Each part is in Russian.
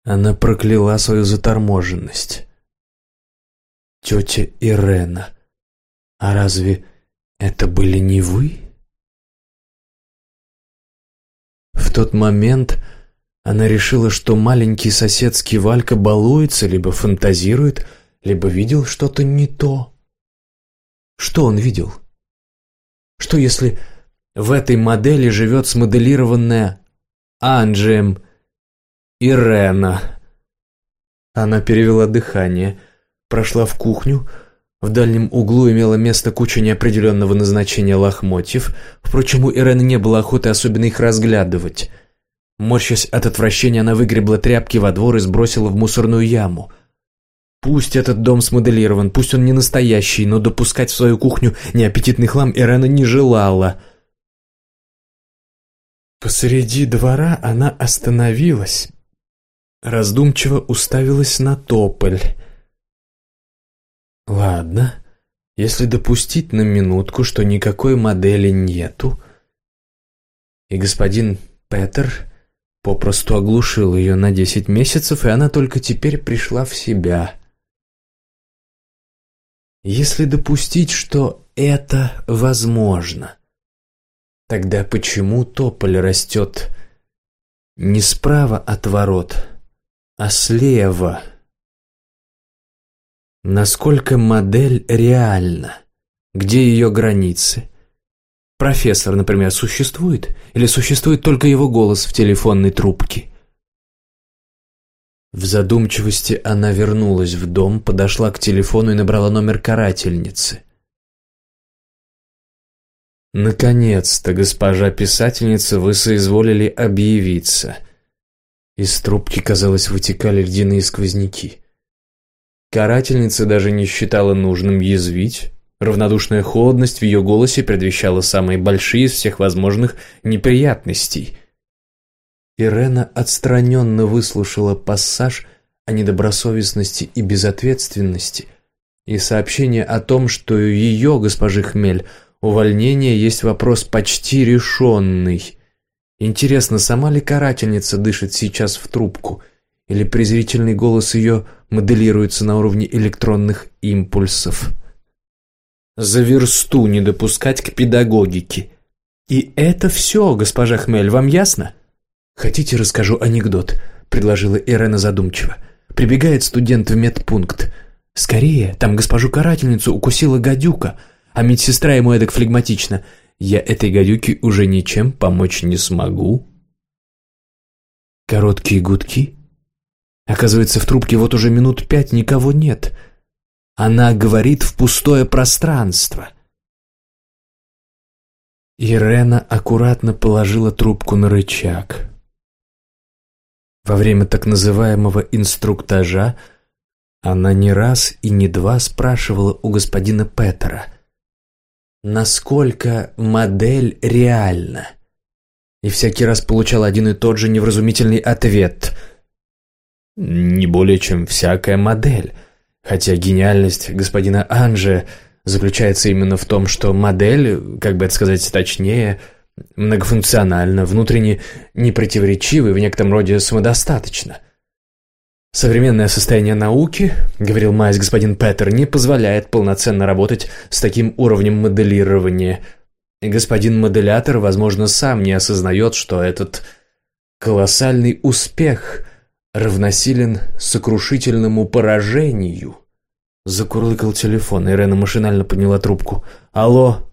Она прокляла свою заторможенность. Тетя Ирена. А разве это были не вы? В тот момент она решила, что маленький соседский Валька балуется, либо фантазирует, либо видел что-то не то. Что он видел? Что если в этой модели живет смоделированная Анджием Ирена? Она перевела дыхание, прошла в кухню. В дальнем углу имело место куча неопределенного назначения лохмотьев. Впрочем, у Ирены не было охоты особенно их разглядывать. Морщась от отвращения, она выгребла тряпки во двор и сбросила в мусорную яму. Пусть этот дом смоделирован, пусть он не настоящий, но допускать в свою кухню неаппетитный хлам Ирена не желала. Посреди двора она остановилась, раздумчиво уставилась на тополь. Ладно, если допустить на минутку, что никакой модели нету, и господин Петер попросту оглушил ее на 10 месяцев, и она только теперь пришла в себя. Если допустить, что это возможно, тогда почему тополь растет не справа от ворот, а слева? Насколько модель реальна? Где ее границы? Профессор, например, существует? Или существует только его голос в телефонной трубке? В задумчивости она вернулась в дом, подошла к телефону и набрала номер карательницы. «Наконец-то, госпожа писательница, вы соизволили объявиться». Из трубки, казалось, вытекали ледяные сквозняки. Карательница даже не считала нужным язвить. Равнодушная холодность в ее голосе предвещала самые большие из всех возможных неприятностей. Ирена отстраненно выслушала пассаж о недобросовестности и безответственности и сообщение о том, что ее, госпожи Хмель, увольнение есть вопрос почти решенный. Интересно, сама ли карательница дышит сейчас в трубку, или презрительный голос ее моделируется на уровне электронных импульсов? За версту не допускать к педагогике. И это все, госпожа Хмель, вам ясно? Хотите, расскажу анекдот, предложила Ирена задумчиво. Прибегает студент в медпункт. Скорее, там госпожу карательницу укусила гадюка, а медсестра ему эдак флегматично: я этой гадюке уже ничем помочь не смогу. Короткие гудки. Оказывается, в трубке вот уже минут 5 никого нет. Она говорит в пустое пространство. Ирена аккуратно положила трубку на рычаг. Во время так называемого инструктажа она не раз и не два спрашивала у господина Петера, насколько модель реальна, и всякий раз получала один и тот же невразумительный ответ: не более чем всякая модель. Хотя гениальность господина Анже заключается именно в том, что модель, как бы это сказать точнее, многофункциональна, внутренне непротиворечива и в некотором роде самодостаточна. Современное состояние науки, говорил маясь господин Петер, не позволяет полноценно работать с таким уровнем моделирования. И господин моделятор, возможно, сам не осознает, что этот колоссальный успех равносилен сокрушительному поражению. Закурлыкал телефон, и Ирена машинально подняла трубку. Алло.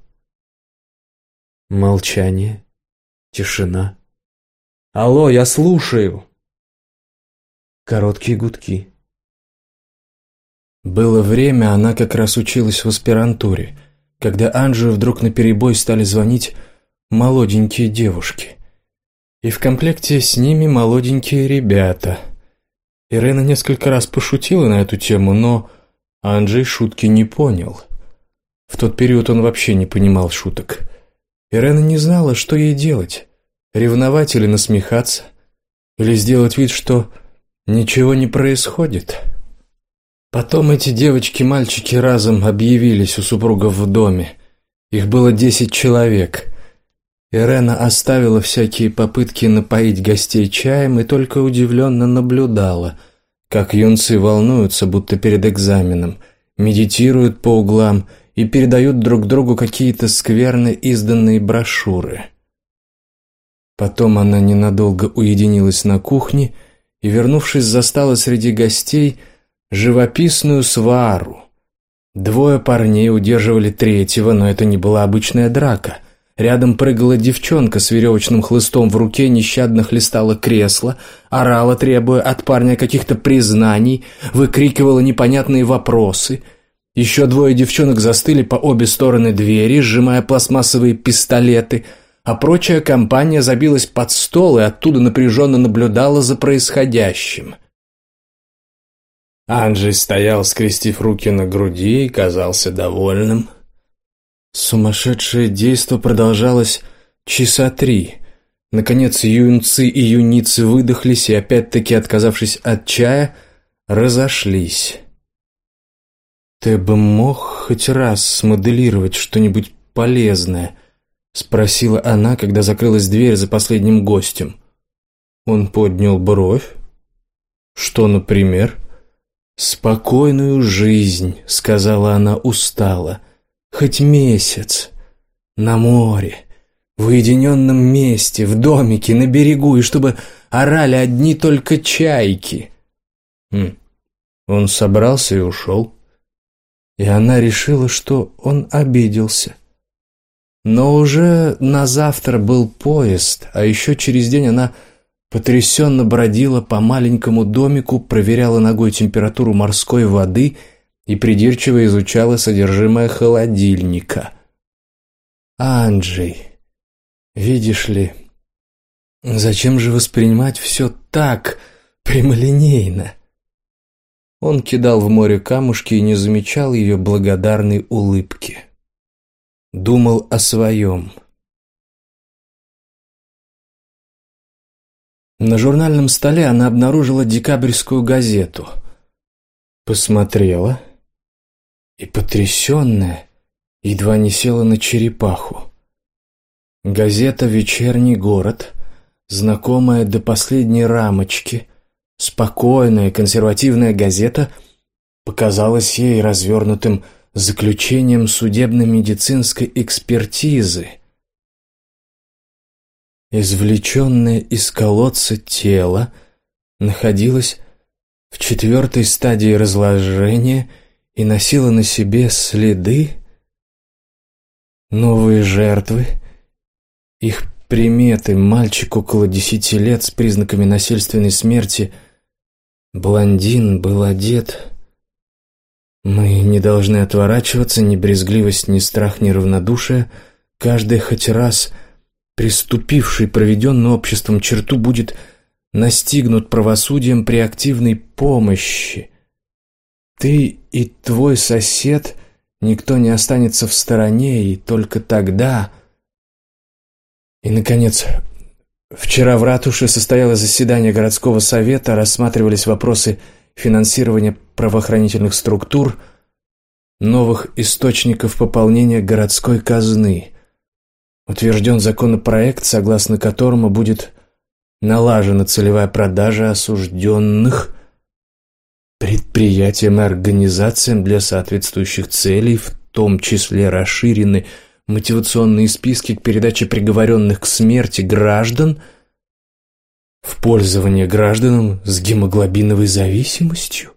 Молчание. Тишина. Алло, я слушаю. Короткие гудки. Было время, она как раз училась в аспирантуре, когда Анже вдруг наперебой стали звонить молоденькие девушки. И в комплекте с ними молоденькие ребята. Ирена несколько раз пошутила на эту тему, но Анджей шутки не понял. В тот период он вообще не понимал шуток. Ирена не знала, что ей делать. Ревновать или насмехаться, или сделать вид, что ничего не происходит. Потом эти девочки-мальчики разом объявились у супругов в доме. Их было 10 человек. Ирена оставила всякие попытки напоить гостей чаем и только удивленно наблюдала, как юнцы волнуются, будто перед экзаменом, медитируют по углам и передают друг другу какие-то скверно изданные брошюры. Потом она ненадолго уединилась на кухне и, вернувшись, застала среди гостей живописную свару. Двое парней удерживали третьего, но это не была обычная драка. Рядом прыгала девчонка с веревочным хлыстом в руке, нещадно хлестала кресло, орала, требуя от парня каких-то признаний, выкрикивала непонятные вопросы. Еще двое девчонок застыли по обе стороны двери, сжимая пластмассовые пистолеты, а прочая компания забилась под стол и оттуда напряженно наблюдала за происходящим. Анджей стоял, скрестив руки на груди, и казался довольным. Сумасшедшее действо продолжалось часа 3. Наконец юнцы и юницы выдохлись и, опять-таки отказавшись от чая, разошлись. «Ты бы мог хоть раз смоделировать что-нибудь полезное?» — спросила она, когда закрылась дверь за последним гостем. Он поднял бровь. «Что, например?» «Спокойную жизнь», — сказала она устало. «Хоть месяц. На море, в уединенном месте, в домике, на берегу, и чтобы орали одни только чайки». Он собрался и ушел. И она решила, что он обиделся. Но уже на завтра был поезд, а еще через день она потрясенно бродила по маленькому домику, проверяла ногой температуру морской воды и придирчиво изучала содержимое холодильника. «Анджей, видишь ли, зачем же воспринимать все так прямолинейно?» Он кидал в море камушки и не замечал ее благодарной улыбки. Думал о своем. На журнальном столе она обнаружила декабрьскую газету. Посмотрела и, потрясенная, едва не села на черепаху. Газета «Вечерний город», знакомая до последней рамочки, спокойная консервативная газета, показалась ей развернутым заключением судебно-медицинской экспертизы. Извлеченное из колодца тело находилось в 4-й стадии разложения и носило на себе следы. Новые жертвы, их приметы: мальчик около 10 лет с признаками насильственной смерти, блондин, был одет. Мы не должны отворачиваться, ни брезгливость, ни страх, ни равнодушие. Каждый хоть раз преступивший проведенную обществом черту будет настигнут правосудием при активной помощи. Ты и твой сосед, никто не останется в стороне, и только тогда... И, наконец, вчера в ратуше состоялось заседание городского совета, рассматривались вопросы финансирования правоохранительных структур, новых источников пополнения городской казны. Утвержден законопроект, согласно которому будет налажена целевая продажа осужденных предприятиям и организациям для соответствующих целей, в том числе расширены мотивационные списки к передаче приговоренных к смерти граждан в пользование гражданам с гемоглобиновой зависимостью.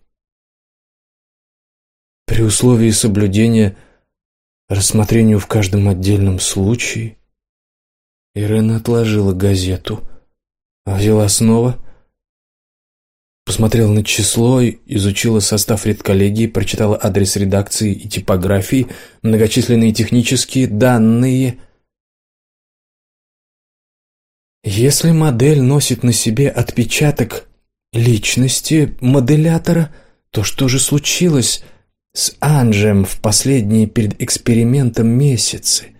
При условии соблюдения рассмотрению в каждом отдельном случае. Ирена отложила газету, взяла снова, посмотрела на число, изучила состав редколлегии, прочитала адрес редакции и типографии, многочисленные технические данные. Если модель носит на себе отпечаток личности моделятора, то что же случилось с Анджем в последние перед экспериментом месяцы?